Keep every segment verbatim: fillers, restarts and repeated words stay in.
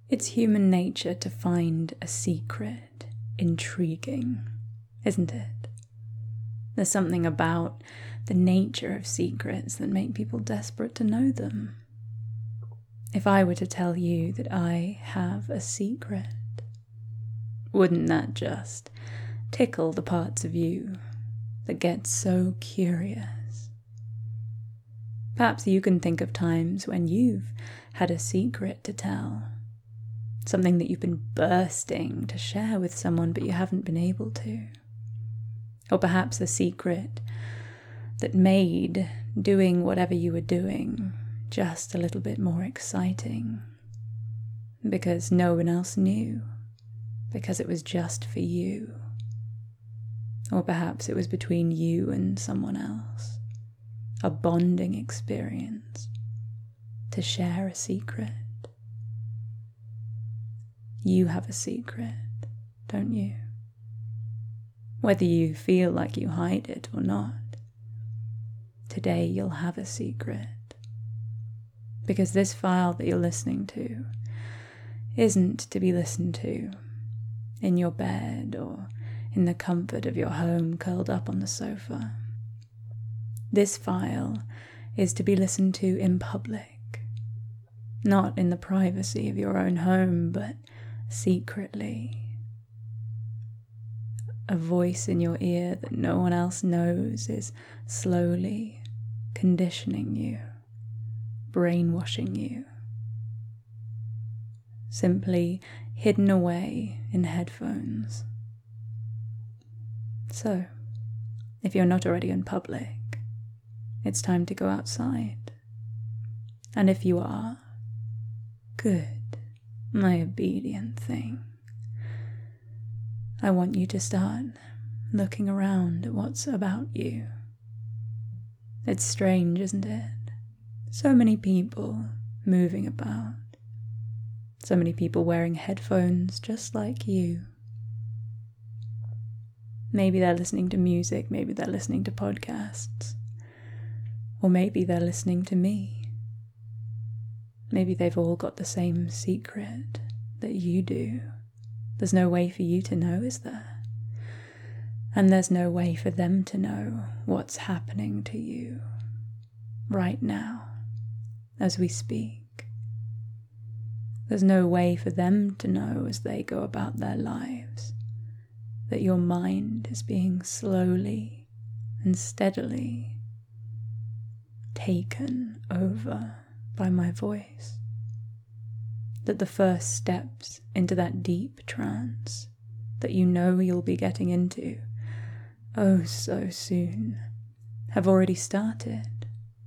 It's human nature to find a secret intriguing, isn't it? There's something about the nature of secrets that make people desperate to know them. If I were to tell you that I have a secret, wouldn't that just tickle the parts of you that get so curious? Perhaps you can think of times when you've had a secret to tell. Something that you've been bursting to share with someone but you haven't been able to. Or perhaps a secret that made doing whatever you were doing just a little bit more exciting. Because no one else knew. Because it was just for you. Or perhaps it was between you and someone else. A bonding experience. To share a secret. You have a secret, don't you? Whether you feel like you hide it or not, today you'll have a secret. Because this file that you're listening to isn't to be listened to in your bed or in the comfort of your home curled up on the sofa. This file is to be listened to in public, not in the privacy of your own home, but secretly. A voice in your ear that no one else knows is slowly conditioning you, brainwashing you. Simply hidden away in headphones. So, if you're not already in public, it's time to go outside. And if you are, good. My obedient thing. I want you to start looking around at what's about you. It's strange, isn't it? So many people moving about. So many people wearing headphones just like you. Maybe they're listening to music, maybe they're listening to podcasts. Or maybe they're listening to me. Maybe they've all got the same secret that you do. There's no way for you to know, is there? And there's no way for them to know what's happening to you right now, as we speak. There's no way for them to know as they go about their lives that your mind is being slowly and steadily taken over by my voice. That the first steps into that deep trance that you know you'll be getting into, oh so soon, have already started.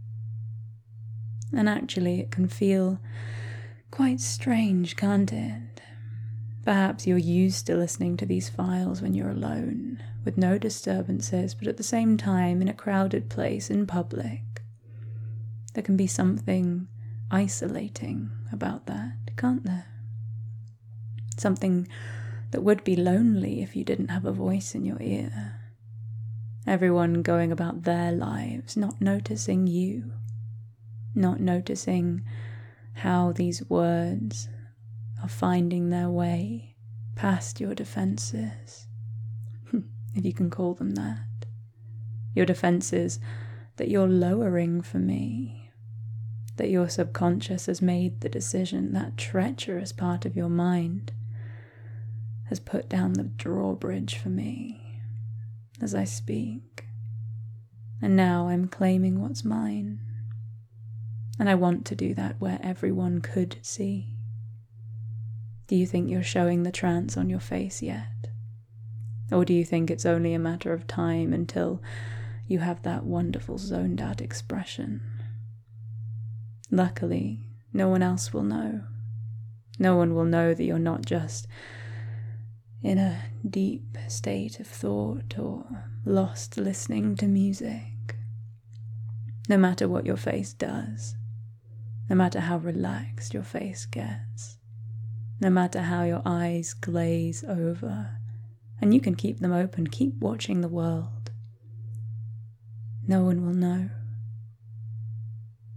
And actually it can feel quite strange, can't it? Perhaps you're used to listening to these files when you're alone, with no disturbances, but at the same time in a crowded place in public. There can be something isolating about that, can't there? Something that would be lonely if you didn't have a voice in your ear. Everyone going about their lives, not noticing you, not noticing how these words are finding their way past your defenses, if you can call them that. Your defenses that you're lowering for me. That your subconscious has made the decision, that treacherous part of your mind has put down the drawbridge for me as I speak. And now I'm claiming what's mine. And I want to do that where everyone could see. Do you think you're showing the trance on your face yet? Or do you think it's only a matter of time until you have that wonderful zoned out expression? Luckily, no one else will know. No one will know that you're not just in a deep state of thought or lost listening to music. No matter what your face does, no matter how relaxed your face gets, no matter how your eyes glaze over, and you can keep them open, keep watching the world. No one will know.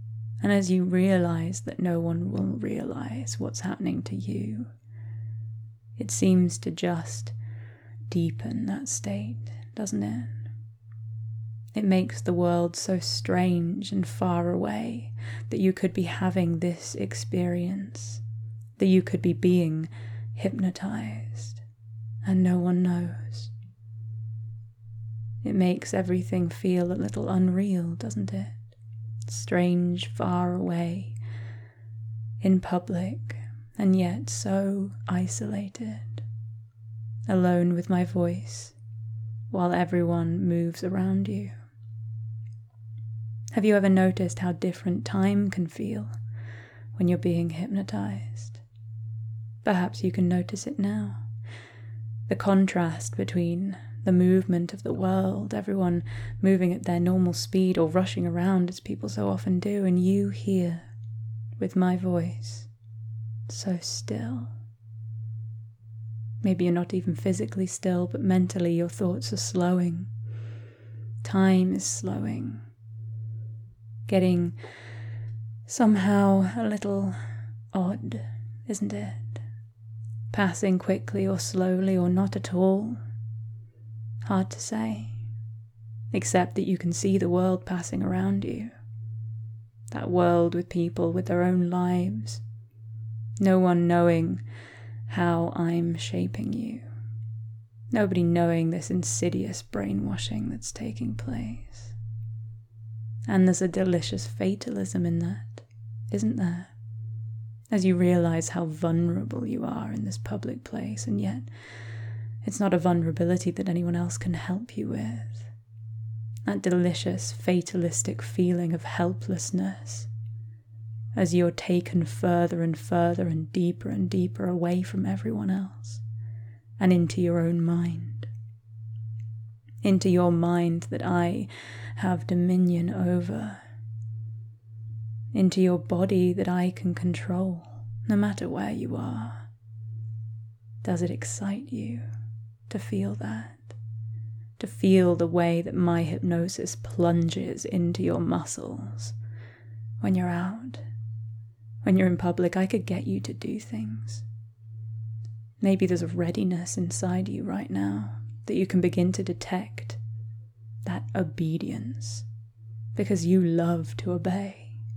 And as you realize that no one will realize what's happening to you, it seems to just deepen that state, doesn't it? It makes the world so strange and far away that you could be having this experience, that you could be being hypnotized, and no one knows. It makes everything feel a little unreal, doesn't it? Strange, far away, in public, and yet so isolated, alone with my voice, while everyone moves around you. Have you ever noticed how different time can feel when you're being hypnotized? Perhaps you can notice it now. The contrast between the movement of the world, everyone moving at their normal speed or rushing around as people so often do, and you here with my voice, so still. Maybe you're not even physically still, but mentally your thoughts are slowing. Time is slowing, getting somehow a little odd, isn't it? Passing quickly or slowly or not at all. Hard to say, except that you can see the world passing around you. That world with people with their own lives. No one knowing how I'm shaping you. Nobody knowing this insidious brainwashing that's taking place. And there's a delicious fatalism in that, isn't there? As you realize how vulnerable you are in this public place, and yet it's not a vulnerability that anyone else can help you with. That delicious, fatalistic feeling of helplessness as you're taken further and further and deeper and deeper away from everyone else and into your own mind. Into your mind that I have dominion over. Into your body that I can control, no matter where you are. Does it excite you to feel that? To feel the way that my hypnosis plunges into your muscles when you're out, when you're in public? I could get you to do things. Maybe there's a readiness inside you right now that you can begin to detect, that obedience, because you love to obey.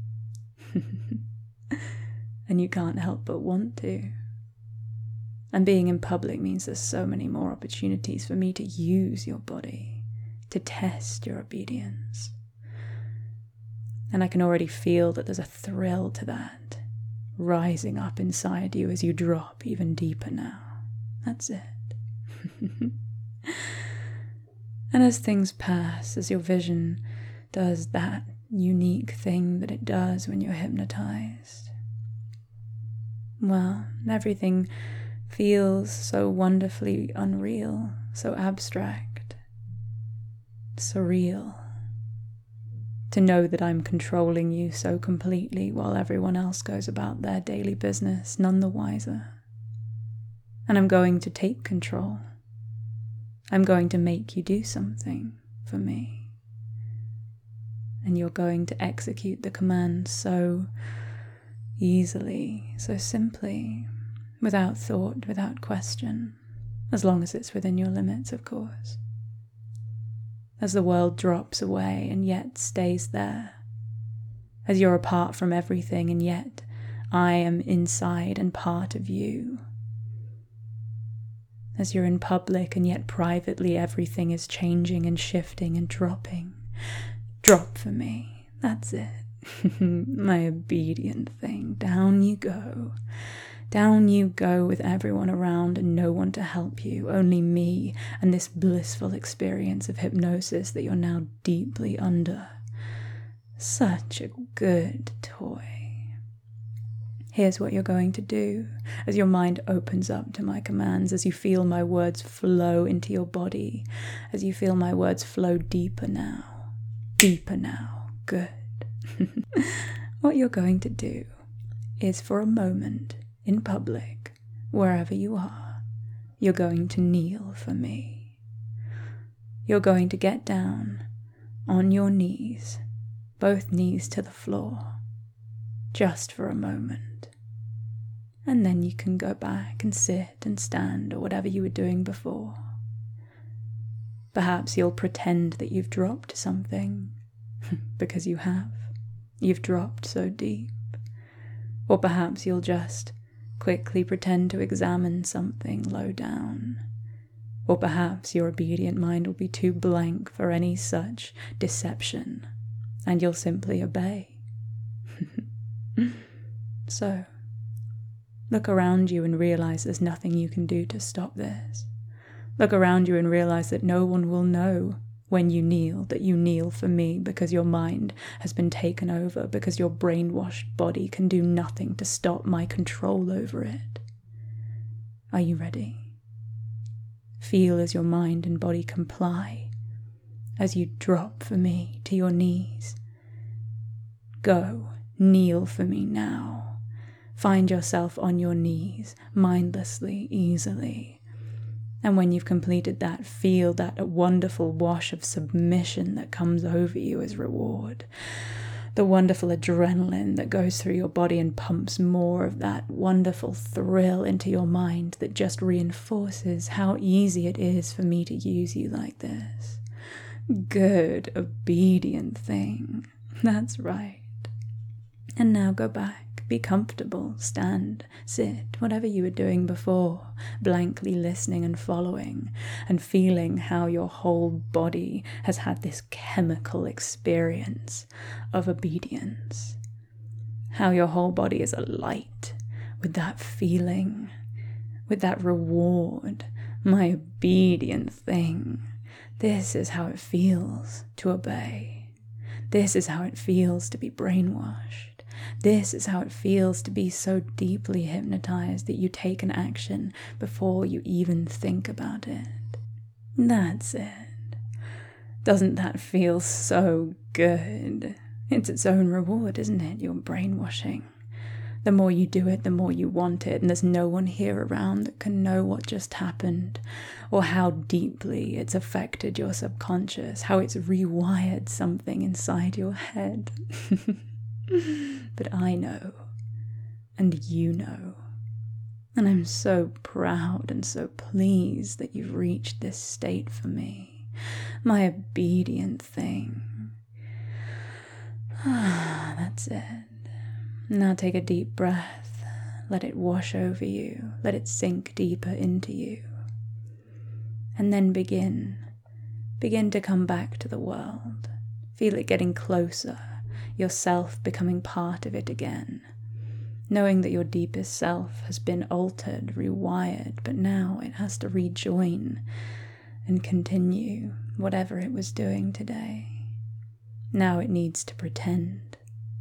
And you can't help but want to. And being in public means there's so many more opportunities for me to use your body, to test your obedience. And I can already feel that there's a thrill to that, rising up inside you as you drop even deeper now. That's it. And as things pass, as your vision does that unique thing that it does when you're hypnotized, well, everything feels so wonderfully unreal, so abstract, surreal. To know that I'm controlling you so completely while everyone else goes about their daily business, none the wiser. And I'm going to take control. I'm going to make you do something for me. And you're going to execute the command so easily, so simply, without thought, without question, as long as it's within your limits, of course. As the world drops away and yet stays there, as you're apart from everything and yet I am inside and part of you. As you're in public and yet privately everything is changing and shifting and dropping. Drop for me, that's it. My obedient thing, down you go. Down you go with everyone around and no one to help you, only me and this blissful experience of hypnosis that you're now deeply under. Such a good toy. Here's what you're going to do as your mind opens up to my commands, as you feel my words flow into your body, as you feel my words flow deeper now, deeper now, good. What you're going to do is, for a moment, in public, wherever you are, you're going to kneel for me. You're going to get down on your knees, both knees to the floor, just for a moment. And then you can go back and sit and stand or whatever you were doing before. Perhaps you'll pretend that you've dropped something, because you have. You've dropped so deep. Or perhaps you'll just quickly pretend to examine something low down. Or perhaps your obedient mind will be too blank for any such deception, and you'll simply obey. So, look around you and realize there's nothing you can do to stop this. Look around you and realize that no one will know when you kneel that you kneel for me, because your mind has been taken over, because your brainwashed body can do nothing to stop my control over it. Are you ready? Feel as your mind and body comply, as you drop for me to your knees. Go, kneel for me now. Find yourself on your knees, mindlessly, easily. And when you've completed that, feel that wonderful wash of submission that comes over you as reward. The wonderful adrenaline that goes through your body and pumps more of that wonderful thrill into your mind that just reinforces how easy it is for me to use you like this. Good, obedient thing. That's right. And now go back. Be comfortable, stand, sit, whatever you were doing before, blankly listening and following, and feeling how your whole body has had this chemical experience of obedience. How your whole body is alight with that feeling, with that reward, my obedient thing. This is how it feels to obey. This is how it feels to be brainwashed. This is how it feels to be so deeply hypnotized that you take an action before you even think about it. That's it. Doesn't that feel so good? It's its own reward, isn't it? Your brainwashing. The more you do it, the more you want it, and there's no one here around that can know what just happened, or how deeply it's affected your subconscious, how it's rewired something inside your head. But I know, and you know, and I'm so proud and so pleased that you've reached this state for me, my obedient thing. Ah, that's it. Now take a deep breath, let it wash over you, let it sink deeper into you, and then begin, begin to come back to the world, feel it getting closer, yourself becoming part of it again, knowing that your deepest self has been altered, rewired, but now it has to rejoin and continue whatever it was doing today. Now it needs to pretend.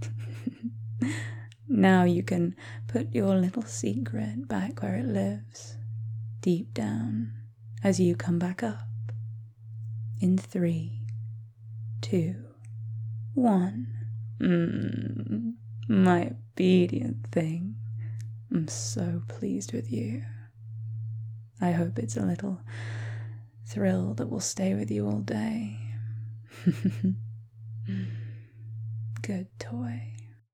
Now you can put your little secret back where it lives, deep down, as you come back up. In three, two, one. Mm, my obedient thing. I'm so pleased with you. I hope it's a little thrill that will stay with you all day. Good toy.